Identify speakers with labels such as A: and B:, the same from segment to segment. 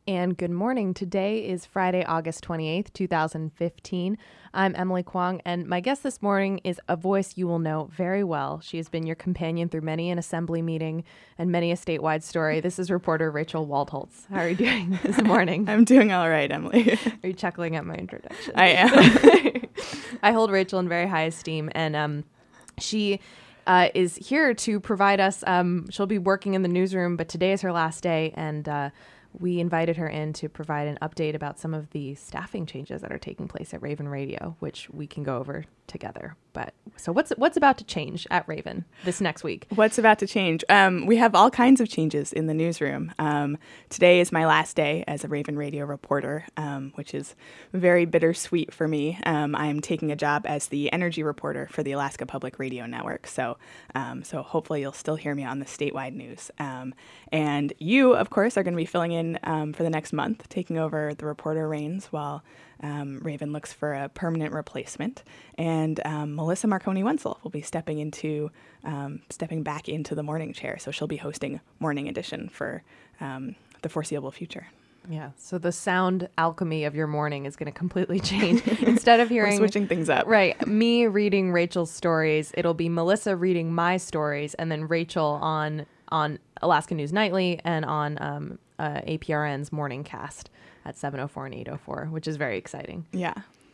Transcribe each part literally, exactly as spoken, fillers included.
A: And good morning. Today is Friday, August twenty-eighth, two thousand fifteen. I'm Emily Kwong, and my guest this morning is a voice you will know very well. She has been your companion through many an assembly meeting and many a statewide story. This is reporter Rachel Waldholtz. How are you doing this morning?
B: I'm doing all right, Emily.
A: Are you chuckling at my introduction?
B: I am.
A: I hold Rachel in very high esteem, and um, she... Uh, is here to provide us. Um, she'll be working in the newsroom, but today is her last day, and uh, we invited her in to provide an update about some of the staffing changes that are taking place at Raven Radio, which we can go over together. But so what's what's about to change at Raven this next week?
B: What's about to change? Um, we have all kinds of changes in the newsroom. Um, today is my last day as a Raven Radio reporter, um, which is very bittersweet for me. Um, I'm taking a job as the energy reporter for the Alaska Public Radio Network. So, um, so hopefully you'll still hear me on the statewide news. Um, and you, of course, are going to be filling in um, for the next month, taking over the reporter reins while Um, Raven looks for a permanent replacement, and um, Melissa Marconi Wenzel will be stepping into, um, stepping back into the morning chair. So she'll be hosting Morning Edition for um, the foreseeable future.
A: Yeah. So the sound alchemy of your morning is going to completely change. Instead of hearing
B: We're switching things up,
A: right? Me reading Rachel's stories, it'll be Melissa reading my stories, and then Rachel on on Alaska News Nightly and on um, uh, A P R N's Morning Cast at seven oh four and eight oh four, which is very exciting.
B: Yeah.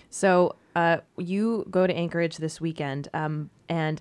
A: So uh, you go to Anchorage this weekend, um, and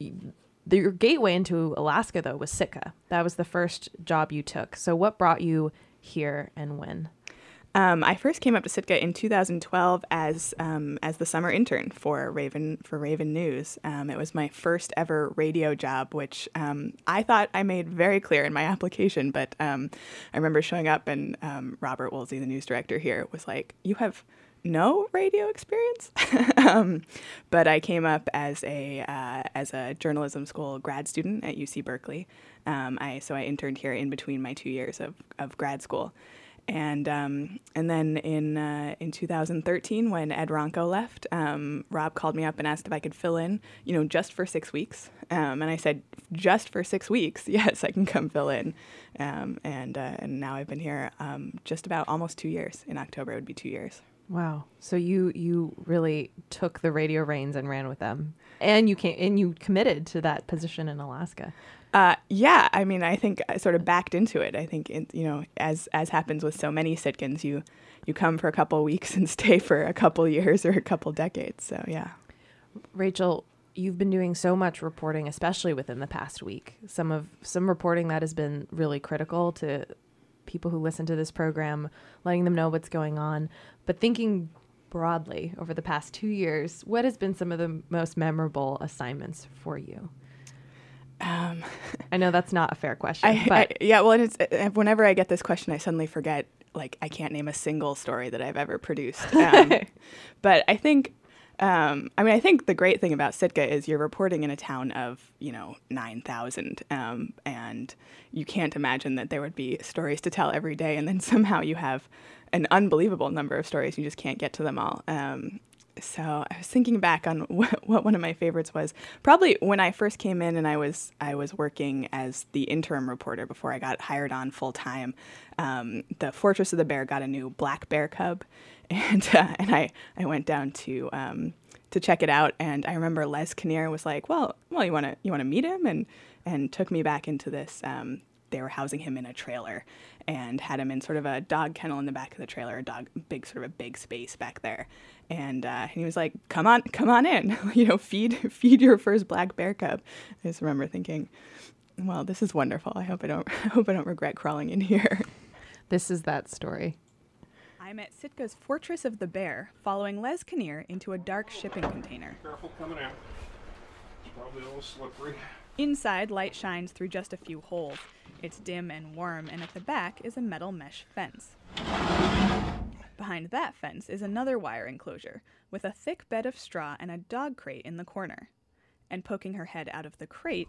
A: the, your gateway into Alaska, though, was Sitka. That was the first job you took. So what brought you here and when?
B: Um, I first came up to Sitka in two thousand twelve as um, as the summer intern for Raven for Raven News. Um, it was my first ever radio job, which um, I thought I made very clear in my application. But um, I remember showing up, and um, Robert Woolsey, the news director here, was like, "You have no radio experience?" um, but I came up as a uh, as a journalism school grad student at U C Berkeley. Um, I so I interned here in between my two years of of grad school. And um, and then in uh, in two thousand thirteen, when Ed Ronco left, um, Rob called me up and asked if I could fill in, you know, just for six weeks. Um, and I said, just for six weeks, yes, I can come fill in. Um, and uh, and now I've been here um, just about almost two years. In October, it would be two years.
A: Wow. So you you really took the radio reins and ran with them, and you came and you committed to that position in Alaska.
B: Uh, yeah, I mean, I think I sort of backed into it. I think, it, you know, as as happens with so many Sitkans, you you come for a couple of weeks and stay for a couple years or a couple decades. So, yeah.
A: Rachel, you've been doing so much reporting, especially within the past week. Some of some reporting that has been really critical to people who listen to this program, letting them know what's going on. But thinking broadly over the past two years, what has been some of the most memorable assignments for you? Um, I know that's not a fair question,
B: I,
A: but
B: I, yeah, well, and it's, uh, whenever I get this question, I suddenly forget, like, I can't name a single story that I've ever produced. Um, but I think, um, I mean, I think the great thing about Sitka is you're reporting in a town of, you know, nine thousand, um, and you can't imagine that there would be stories to tell every day, and then somehow you have an unbelievable number of stories. You just can't get to them all. Um, So I was thinking back on what, what one of my favorites was. Probably when I first came in and I was I was working as the interim reporter before I got hired on full time. Um, the Fortress of the Bear got a new black bear cub, and uh, and I, I went down to um, to check it out. And I remember Les Kinnear was like, "Well, well, you want to you want to meet him?" and and took me back into this. Um, they were housing him in a trailer and had him in sort of a dog kennel in the back of the trailer, a dog, big sort of a big space back there. And, uh, and he was like, come on, come on in, you know, feed, feed your first black bear cub. I just remember thinking, well, this is wonderful. I hope I don't, I hope I don't regret crawling in here.
A: This is that story.
B: I'm at Sitka's Fortress of the Bear, following Les Kinnear into a dark shipping container.
C: Careful coming out. It's probably a little slippery.
B: Inside, light shines through just a few holes. It's dim and warm, and at the back is a metal mesh fence. Behind that fence is another wire enclosure, with a thick bed of straw and a dog crate in the corner. And poking her head out of the crate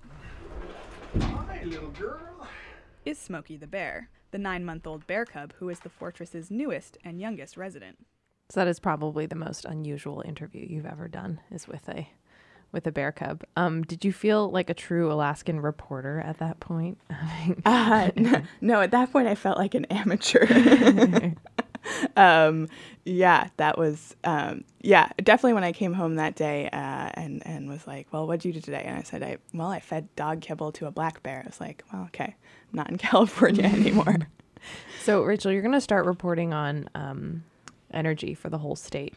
C: Hi, little girl.
B: is Smokey the bear, the nine-month-old bear cub who is the fortress's newest and youngest resident.
A: So that is probably the most unusual interview you've ever done, is with a with a bear cub. Um, did you feel like a true Alaskan reporter at that point?
B: uh, no, no, at that point I felt like an amateur. um, yeah, that was, um, yeah, definitely when I came home that day uh, and, and was like, well, what'd you do today? And I said, I, well, I fed dog kibble to a black bear. I was like, well, okay, I'm not in California anymore.
A: So, Rachel, you're going to start reporting on um, energy for the whole state.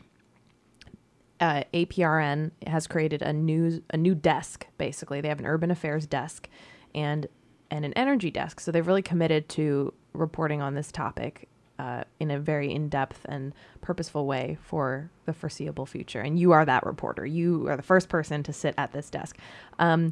A: Uh, A P R N has created a new a new desk. Basically, they have an urban affairs desk and and an energy desk. So they've really committed to reporting on this topic uh, in a very in-depth and purposeful way for the foreseeable future. And you are that reporter. You are the first person to sit at this desk. Um,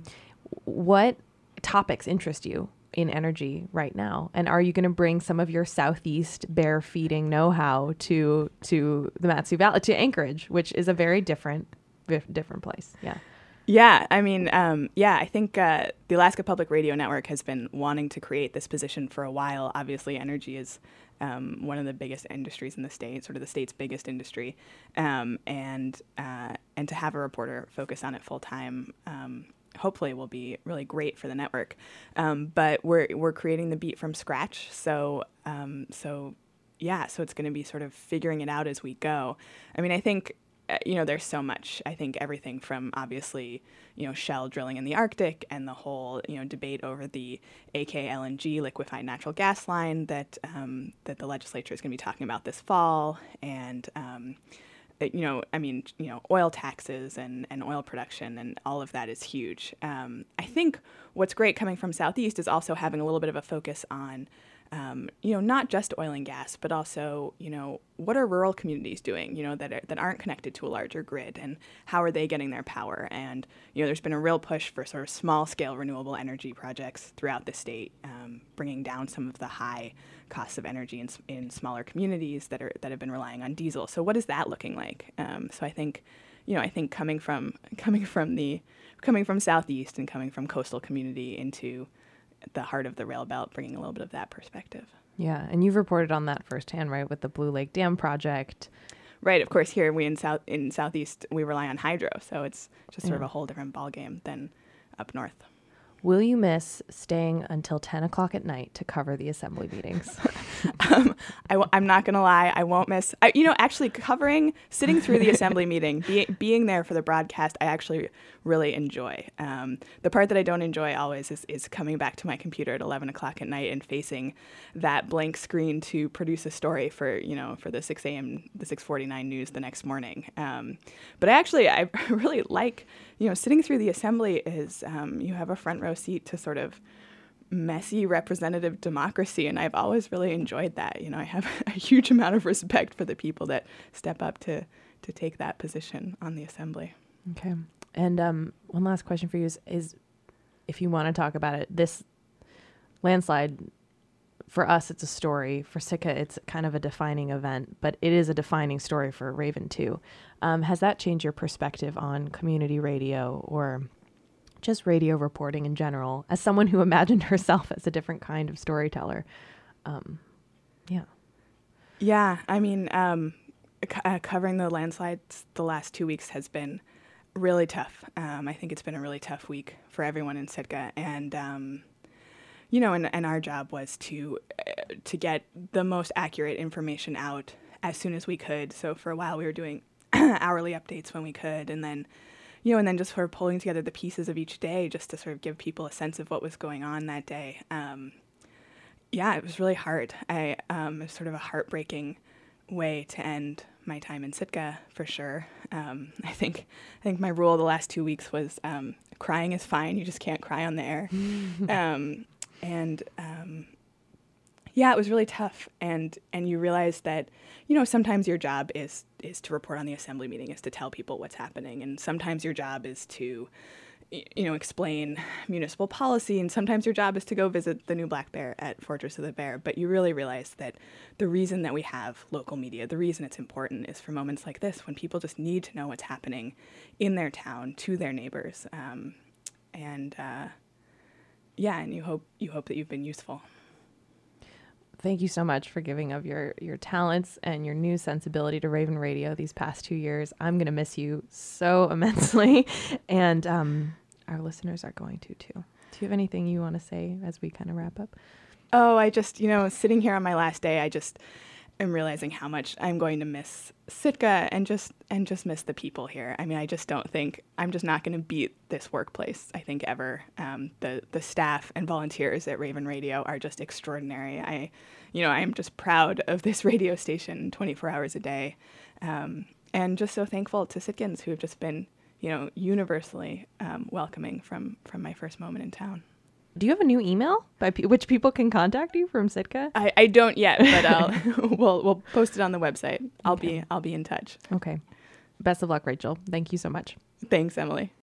A: what topics interest you in energy right now? And are you going to bring some of your Southeast bear feeding know-how to to the Mat-Su Valley, to Anchorage, which is a very different different place? Yeah.
B: Yeah, I mean, um, yeah, I think uh, the Alaska Public Radio Network has been wanting to create this position for a while. Obviously, energy is um, one of the biggest industries in the state, sort of the state's biggest industry, um, and uh, and to have a reporter focus on it full time, um, hopefully, will be really great for the network. Um, but we're we're creating the beat from scratch, so um, so yeah, so it's going to be sort of figuring it out as we go. I mean, I think. Uh, you know, there's so much. I think everything from obviously, you know, Shell drilling in the Arctic and the whole, you know, debate over the A K L N G liquefied natural gas line that um, that the legislature is going to be talking about this fall, and um, it, you know, I mean, you know, oil taxes and, and oil production and all of that is huge. Um, I think what's great coming from Southeast is also having a little bit of a focus on. Um, you know, not just oil and gas, but also, you know, what are rural communities doing, you know, that are, that aren't connected to a larger grid, and how are they getting their power? And, you know, there's been a real push for sort of small-scale renewable energy projects throughout the state, um, bringing down some of the high costs of energy in, in smaller communities that are that have been relying on diesel. So what is that looking like? Um, so I think, you know, I think coming from coming from the coming from Southeast and coming from coastal community into the heart of the rail belt, bringing a little bit of that perspective.
A: Yeah, and you've reported on that firsthand, right, with the Blue Lake Dam project.
B: Right, of course. Here we in south in Southeast we rely on hydro, so it's just sort
A: yeah.
B: of a whole different ballgame than up north.
A: Will you miss staying until ten o'clock at night to cover the assembly meetings?
B: um, I w- I'm not going to lie. I won't miss, I, you know, actually covering, sitting through the assembly meeting, be, being there for the broadcast, I actually really enjoy. Um, the part that I don't enjoy always is, is coming back to my computer at eleven o'clock at night and facing that blank screen to produce a story for, you know, for the six a.m., the six forty-nine news the next morning. Um, but I actually, I really like, you know, sitting through the assembly is, um, you have a front row seat to sort of messy representative democracy, and I've always really enjoyed that. You know, I have a huge amount of respect for the people that step up to to take that position on the assembly.
A: Okay. And um, one last question for you is, is if you want to talk about it, this landslide, for us, it's a story. For Sitka, it's kind of a defining event, but it is a defining story for Raven too. Um, has that changed your perspective on community radio or just radio reporting in general, as someone who imagined herself as a different kind of storyteller? Um, yeah.
B: Yeah, I mean, um, c- uh, covering the landslides the last two weeks has been really tough. Um, I think it's been a really tough week for everyone in Sitka, and um, you know, and, and our job was to uh, to get the most accurate information out as soon as we could. So for a while, we were doing hourly updates when we could, and then. You know, and then just sort of pulling together the pieces of each day just to sort of give people a sense of what was going on that day. Um, yeah, it was really hard. I um, it was sort of a heartbreaking way to end my time in Sitka, for sure. Um, I think I think my rule the last two weeks was um, crying is fine. You just can't cry on the air. um, and um, yeah, it was really tough. And and you realize that, you know, sometimes your job is is to report on the assembly meeting, is to tell people what's happening. And sometimes your job is to, you know, explain municipal policy. And sometimes your job is to go visit the new black bear at Fortress of the Bear. But you really realize that the reason that we have local media, the reason it's important is for moments like this, when people just need to know what's happening in their town to their neighbors. Um, and uh, yeah, and you hope you hope that you've been useful.
A: Thank you so much for giving of your, your talents and your new sensibility to Raven Radio these past two years. I'm going to miss you so immensely. And um, our listeners are going to too. Do you have anything you want to say as we kind of wrap up?
B: Oh, I just, you know, sitting here on my last day, I just am realizing how much I'm going to miss Sitka and just and just miss the people here. I mean, I just don't think, I'm just not going to beat this workplace, I think, ever. Um, the, the staff and volunteers at Raven Radio are just extraordinary. I, you know, I am just proud of this radio station twenty-four hours a day. Um, and just so thankful to Sitkans who have just been, you know, universally um, welcoming from, from my first moment in town.
A: Do you have a new email by pe- which people can contact you from Sitka?
B: I, I don't yet, but I'll we'll we'll post it on the website. I'll
A: Okay.
B: be I'll be in touch.
A: Okay. Best of luck, Rachel. Thank you so much.
B: Thanks, Emily.